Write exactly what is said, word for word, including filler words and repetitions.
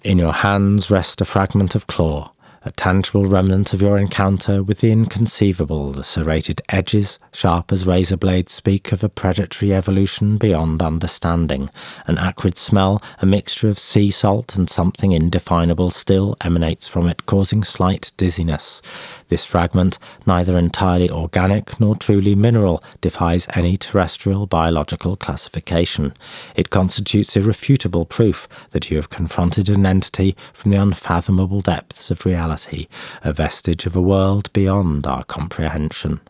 In your hands rest a fragment of claw, a tangible remnant of your encounter with the inconceivable. The serrated edges, sharp as razor blades, speak of a predatory evolution beyond understanding. An acrid smell, a mixture of sea salt and something indefinable, still emanates from it, causing slight dizziness. This fragment, neither entirely organic nor truly mineral, defies any terrestrial biological classification. It constitutes irrefutable proof that you have confronted an entity from the unfathomable depths of reality, a vestige of a world beyond our comprehension.